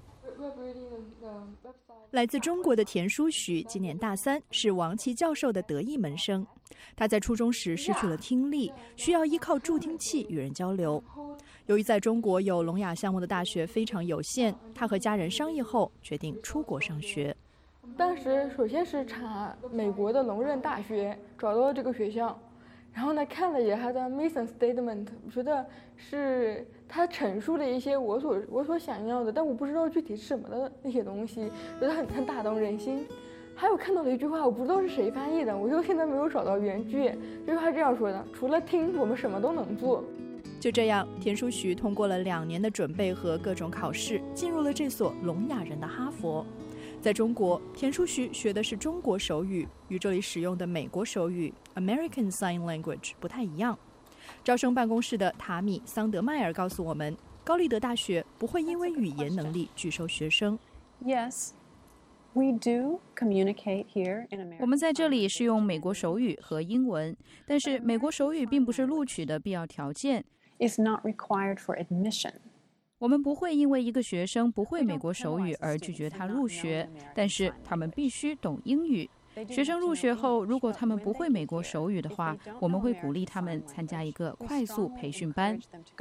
来自中国的田书许今年大三，是王琦教授的得意门生。他在初中时失去了听力，需要依靠助听器与人交流。由于在中国有聋哑项目的大学非常有限，他和家人商议后决定出国上学。 当时首先是查美国的聋人大学，找到了这个学校，然后呢看了一下他的 mission statement， 我觉得是他陈述了一些我所我所想要的，但我不知道具体是什么的那些东西，觉得很很打动人心。还有看到了一句话，我不知道是谁翻译的，我就现在没有找到原句。这句话这样说的：除了听，我们什么都能做。 就这样，田书许通过了两年的准备和各种考试，进入了这所聋哑人的哈佛。在中国，田书许学的是中国手语，与这里使用的美国手语 （American Sign Language） 不太一样。招生办公室的塔米·桑德迈尔告诉我们， 高立德大学不会因为语言能力拒收学生。 Yes, we do communicate here in America. 我们在这里是用美国手语和英文，但是美国手语并不是录取的必要条件。 It's not required for admission. 我们不会因为一个学生不会美国手语而拒绝他入学，但是他们必须懂英语。学生入学后，如果他们不会美国手语的话，我们会鼓励他们参加一个快速培训班。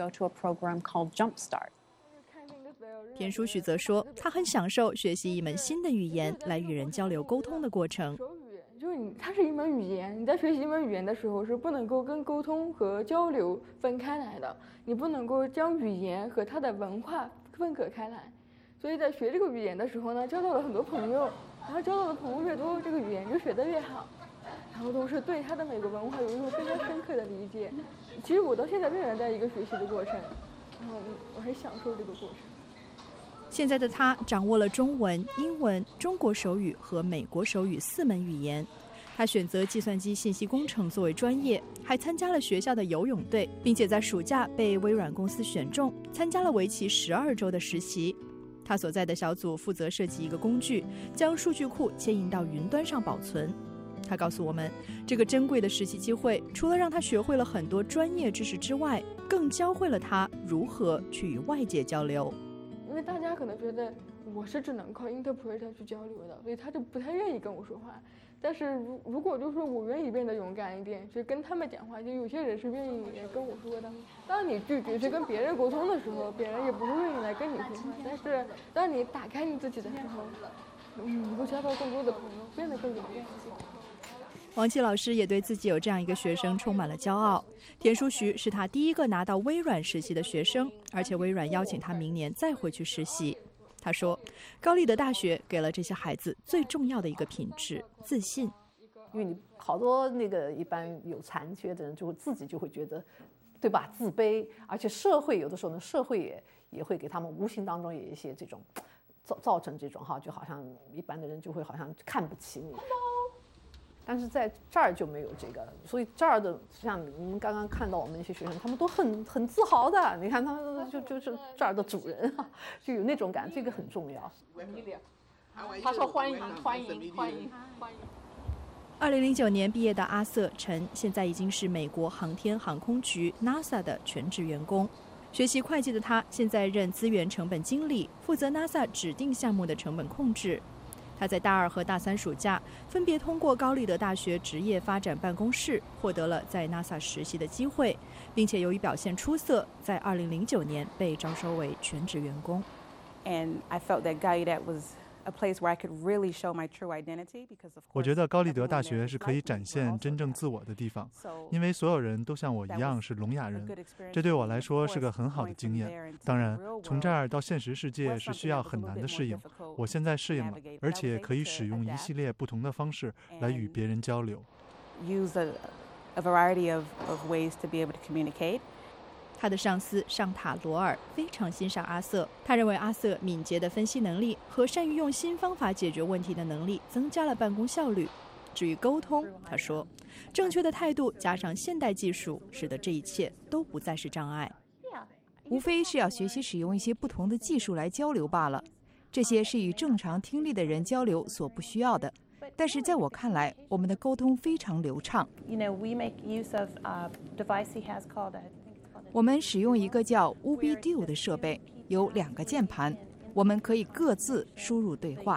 田书许则说，他很享受学习一门新的语言来与人交流沟通的过程。 就是你，它是一门语言，你在学习一门语言的时候是不能够跟沟通和交流分开来的，你不能够将语言和它的文化分隔开来。所以在学这个语言的时候呢，交到了很多朋友，然后交到的朋友越多，这个语言就学得越好，然后都是对它的美国文化有一种非常深刻的理解。其实我到现在仍然在一个学习的过程，然后我很享受这个过程。 现在的他掌握了中文、英文、中国手语和美国手语四门语言。他选择计算机信息工程作为专业，还参加了学校的游泳队，并且在暑假被微软公司选中，参加了为期十二周的实习。他所在的小组负责设计一个工具，将数据库迁移到云端上保存。他告诉我们，这个珍贵的实习机会除了让他学会了很多专业知识之外，更教会了他如何去与外界交流。 因为大家可能觉得我是只能靠 interpreter 去交流的，所以他就不太愿意跟我说话。但是如如果就是说我愿意变得勇敢一点，去跟他们讲话，就有些人是愿意跟我说的。当你拒绝去跟别人沟通的时候，别人也不会愿意来跟你说话。但是当你打开你自己的时候，嗯，你会交到更多的朋友，变得更勇敢一些。 王琦老师也对自己有这样一个学生充满了骄傲。田书徐是他第一个拿到微软实习的学生，而且微软邀请他明年再回去实习。他说，高立德大学给了这些孩子最重要的一个品质——自信。 因为你好多那个一般有残缺的人，就会自己就会觉得，对吧？自卑，而且社会有的时候呢，社会也也会给他们无形当中有一些这种造造成这种哈，就好像一般的人就会好像看不起你。但是在这儿就没有这个，所以这儿的像你们刚刚看到我们那些学生，他们都很很自豪的。你看他们就就是这儿的主人啊，就有那种感，这个很重要。 他说欢迎欢迎欢迎欢迎。 二零零九年毕业的阿瑟陈，现在已经是美国航天航空局 NASA 的全职员工。学习会计的他，现在任资源成本经理，负责 NASA 指定项目的成本控制。他在大二和大三暑假分别通过高立德大学职业发展办公室获得了在 NASA 实习的机会，并且由于表现出色，在二零零九年被招收为全职员工。 And I felt that Gallaudet was a place where I could really show my true identity because of 我觉得高立德大学是可以展现真正自我的地方，因为所有人都像我一样是聋哑人，这对我来说是个很好的经验。当然，从这儿到现实世界是需要很难的适应，我现在适应了，而且可以使用一系列不同的方式来与别人交流。 Use a, a variety of, of ways to be able to communicate. 他的上司尚塔罗尔非常欣赏阿瑟，他认为阿瑟敏捷的分析能力和善于用新方法解决问题的能力增加了办公效率。至于沟通，他说，正确的态度加上现代技术，使得这一切都不再是障碍。 无非是要学习使用一些不同的技术来交流罢了，这些是与正常听力的人交流所不需要的。但是在我看来，我们的沟通非常流畅。 You know, we make use of a device he has called a 我们使用一个叫 U B D U 的设备，有两个键盘，我们可以各自输入对话。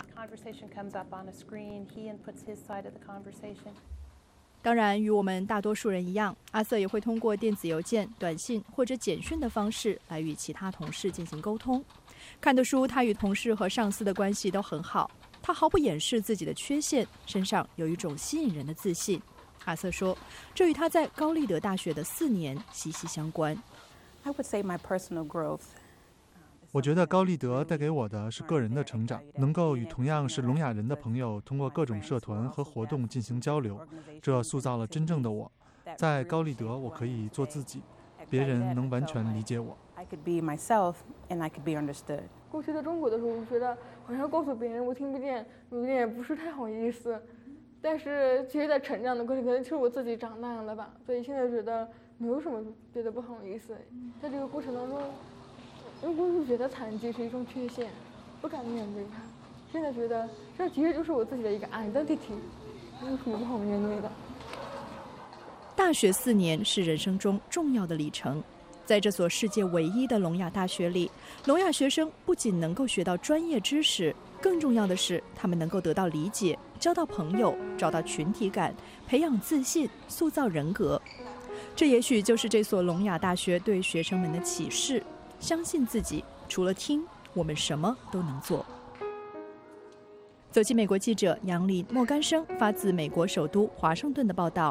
当然，与我们大多数人一样，阿瑟也会通过电子邮件、短信或者简讯的方式来与其他同事进行沟通。看得出他与同事和上司的关系都很好，他毫不掩饰自己的缺陷，身上有一种吸引人的自信。阿瑟说，这与他在高立德大学的四年息息相关。 I would say my personal growth. 我觉得高立德带给我的是个人的成长，能够与同样是聋哑人的朋友通过各种社团和活动进行交流，这塑造了真正的我。在高立德，我可以做自己，别人能完全理解我。 I could be myself and I could be understood. 过去在中国的时候，我觉得好像告诉别人我听不见，有点不是太好意思。但是其实在成长的过程可能是我自己长大了吧，所以现在觉得没有什么觉得不好意思。在这个过程当中， 因为我就觉得残疾是一种缺陷，不敢面对它。现在觉得这其实就是我自己的一个 identity， 有什么不好面对的？ 大学四年是人生中重要的里程，在这所世界唯一的聋哑大学里，聋哑学生不仅能够学到专业知识，更重要的是他们能够得到理解，交到朋友，找到群体感，培养自信，塑造人格。这也许就是这所聋哑大学对学生们的启示：相信自己，除了听，我们什么都能做。走进美国记者杨丽、莫干生发自美国首都华盛顿的报道。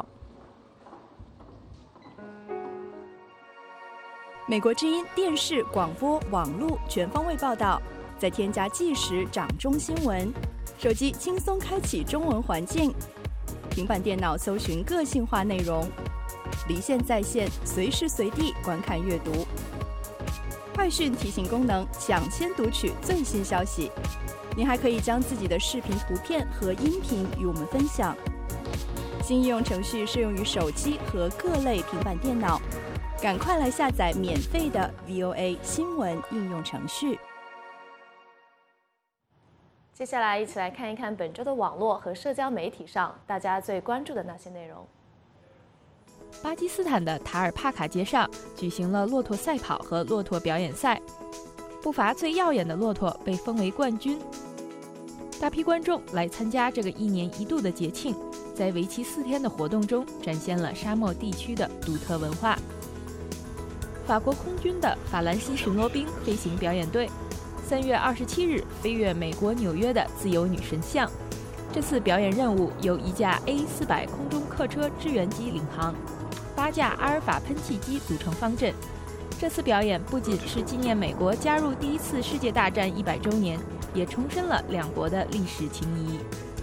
美国之音电视、广播、网络全方位报道，再添加即时掌中新闻，手机轻松开启中文环境，平板电脑搜寻个性化内容，离线在线，随时随地观看阅读。快讯提醒功能，抢先读取最新消息。您还可以将自己的视频、图片和音频与我们分享。新应用程序适用于手机和各类平板电脑。赶快来下载免费的 V O A 新闻应用程序。 接下来一起来看一看本周的网络和社交媒体上大家最关注的那些内容。 巴基斯坦的塔尔帕卡街上举行了骆驼赛跑和骆驼表演赛，不乏最耀眼的骆驼被封为冠军。大批观众来参加这个一年一度的节庆，在为期四天的活动中展现了沙漠地区的独特文化。法国空军的法兰西巡逻兵飞行表演队，三月二十七日飞越美国纽约的自由女神像。这次表演任务由一架 A 四百空中客车支援机领航，八架阿尔法喷气机组成方阵。这次表演不仅是纪念美国加入第一次世界大战一百周年，也重申了两国的历史情谊。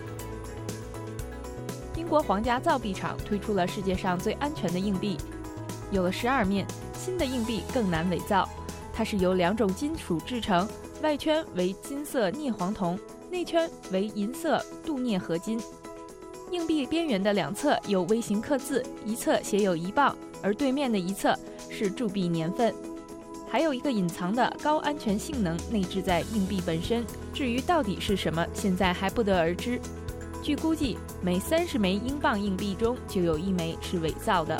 英国皇家造币厂推出了世界上最安全的硬币，有了十二面。新的硬币更难伪造，它是由两种金属制成，外圈为金色镍黄铜，内圈为银色镀镍合金。硬币边缘的两侧有微型刻字，一侧写有一磅，而对面的一侧是铸币年份。还有一个隐藏的高安全性能内置在硬币本身，至于到底是什么，现在还不得而知。据估计，每三十枚英镑硬币中就有一枚是伪造的。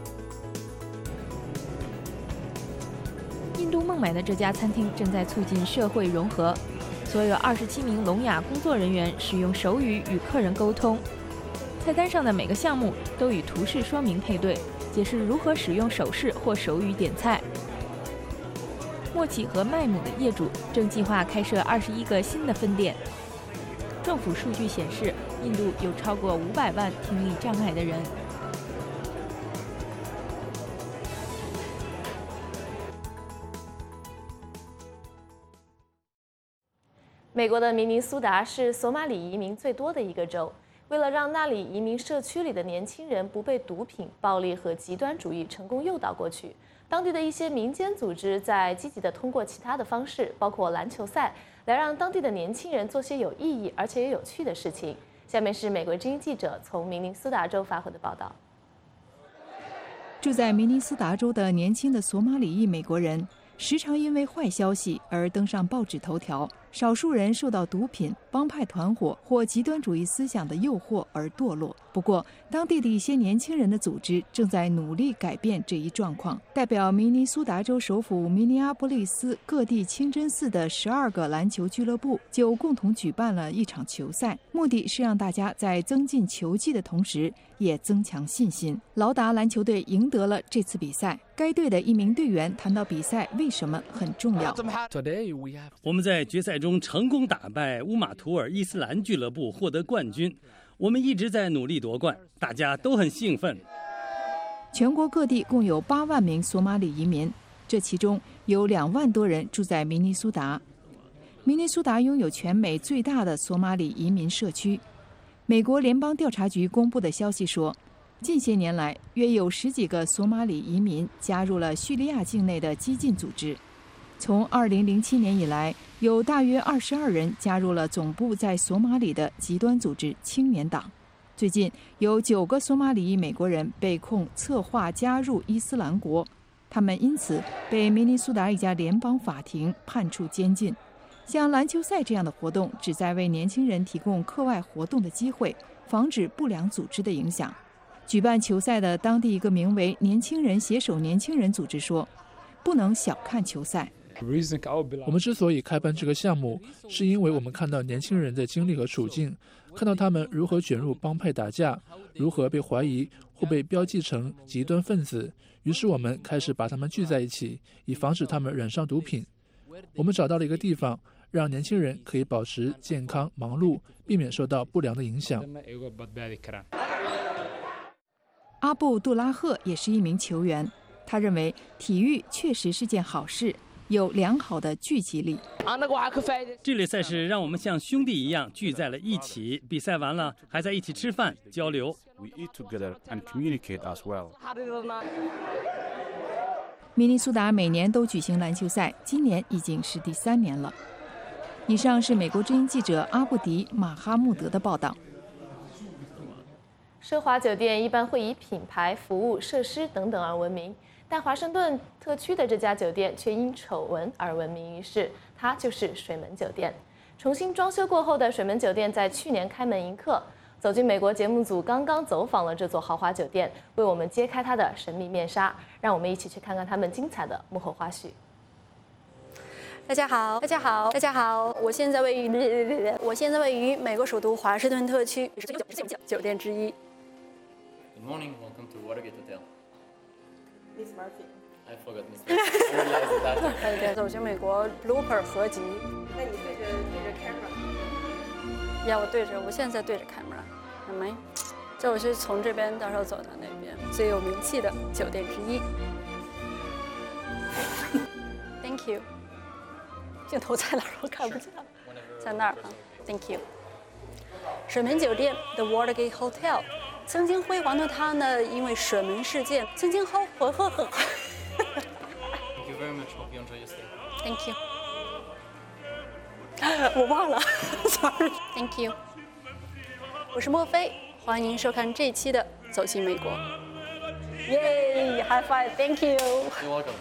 印度孟买的这家餐厅正在促进社会融合，所有二十七名聋哑工作人员使用手语与客人沟通。菜单上的每个项目都与图示说明配对，解释如何使用手势或手语点菜。默契和麦姆的业主正计划开设二十一个新的分店。政府数据显示，印度有超过五百万听力障碍的人。 美国的明尼苏达是索马里移民最多的一个州。为了让那里移民社区里的年轻人不被毒品、暴力和极端主义成功诱导过去，当地的一些民间组织在积极地通过其他的方式，包括篮球赛，来让当地的年轻人做些有意义而且也有趣的事情。下面是美国之音记者从明尼苏达州发回的报道。 住在明尼苏达州的年轻的索马里裔美国人，时常因为坏消息而登上报纸头条。少数人受到毒品、帮派团伙或极端主义思想的诱惑而堕落。不过，当地的一些年轻人的组织正在努力改变这一状况。代表明尼苏达州首府明尼阿波利斯各地清真寺的十二个篮球俱乐部就共同举办了一场球赛，目的是让大家在增进球技的同时，也增强信心。劳达篮球队赢得了这次比赛。该队的一名队员谈到比赛为什么很重要。 我们在决赛中成功打败乌马图尔伊斯兰俱乐部，获得冠军。我们一直在努力夺冠，大家都很兴奋。 全国各地共有八万名索马里移民，这其中有两万多人住在明尼苏达。明尼苏达拥有全美最大的索马里移民社区。美国联邦调查局公布的消息说，近些年来，约有十几个索马里移民加入了叙利亚境内的激进组织。从二零零七年以来，有大约二十二人加入了总部在索马里的极端组织青年党。最近，有九个索马里裔美国人被控策划加入伊斯兰国。 他们因此被明尼苏达一家联邦法庭判处监禁。像篮球赛这样的活动，旨在为年轻人提供课外活动的机会，防止不良组织的影响。举办球赛的当地一个名为“年轻人携手年轻人”组织说，不能小看球赛。 我们之所以开办这个项目，是因为我们看到年轻人的经历和处境，看到他们如何卷入帮派打架，如何被怀疑或被标记成极端分子。于是我们开始把他们聚在一起，以防止他们染上毒品。我们找到了一个地方，让年轻人可以保持健康、忙碌，避免受到不良的影响。 阿布杜拉赫也是一名球员，他认为体育确实是件好事，有良好的聚集力。 这类赛事让我们像兄弟一样聚在了一起，比赛完了还在一起吃饭交流。 We eat together and communicate as well. 明尼苏达每年都举行篮球赛，今年已经是第三年了。以上是美国之音记者阿布迪·马哈穆德的报道。 奢华酒店一般会以品牌、服务、设施等等而闻名，但华盛顿特区的这家酒店却因丑闻而闻名于世，它就是水门酒店。重新装修过后的水门酒店在去年开门迎客。走进美国节目组刚刚走访了这座豪华酒店，为我们揭开它的神秘面纱。让我们一起去看看他们精彩的幕后花絮。 大家好，大家好，大家好！我现在位于我现在位于美国首都华盛顿特区酒店之一。 Good morning, welcome to Watergate Hotel. Miss Murphy. I forgot Miss Murphy. I realized that. 对对，走进美国 blooper 合集。那你对着对着 camera？ 呀，我对着，我现在对着 camera。看没？这我是从这边到时候走到那边，最有名气的酒店之一。Thank you。镜头在哪儿？我看不见。在那儿啊 ，Thank you。水门酒店 The Watergate Hotel。曾经辉煌的它呢，因为水门事件，曾经好呵呵呵。 Thank you very much. Hope you enjoy your stay. Thank you. 我忘了 ，Sorry. Thank you. 我是莫菲，欢迎收看这一期的《走进美国》。耶 ，High five. Thank you. You're welcome.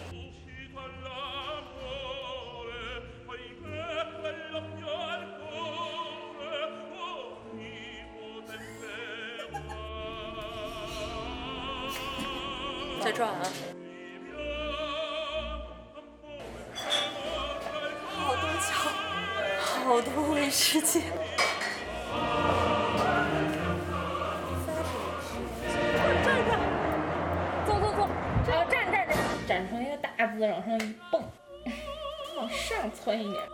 再转啊！好多桥，好多威士忌。站着，走走走，然后站站站，站成一个大字，往上一蹦，往上窜一点。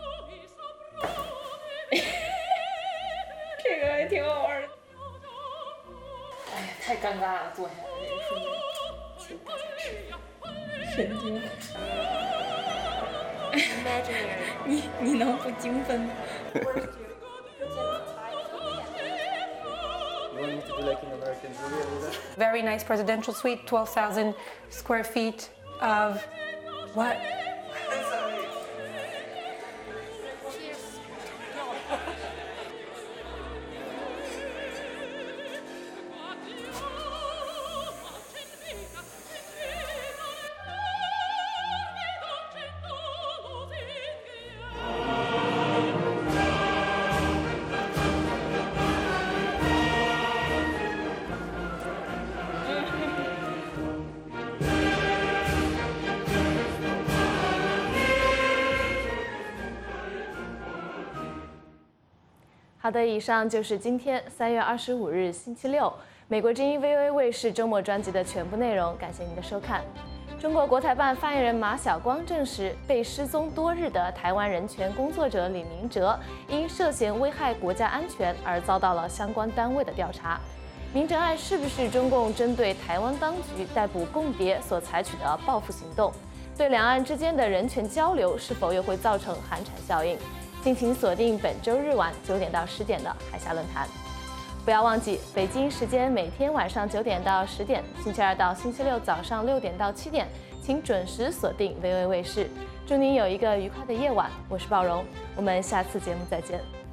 这个还挺好玩的。哎呀，太尴尬了，坐下来这个瞬间。请大家吃，神经。你你能不精分吗？ Very nice presidential suite, twelve thousand square feet of what? 好的，以上就是今天三月二十五日星期六美国之音 V O A 卫视周末专辑的全部内容。感谢您的收看。中国国台办发言人马晓光证实，被失踪多日的台湾人权工作者李明哲因涉嫌危害国家安全而遭到了相关单位的调查。明哲案是不是中共针对台湾当局逮捕共谍所采取的报复行动？对两岸之间的人权交流是否又会造成寒蝉效应？敬请锁定本周日晚九点到十点的海峡论坛。不要忘记，北京时间每天晚上九点到十点，星期二到星期六早上六点到七点，请准时锁定 V O A 卫视。祝您有一个愉快的夜晚，我是鲍荣，我们下次节目再见。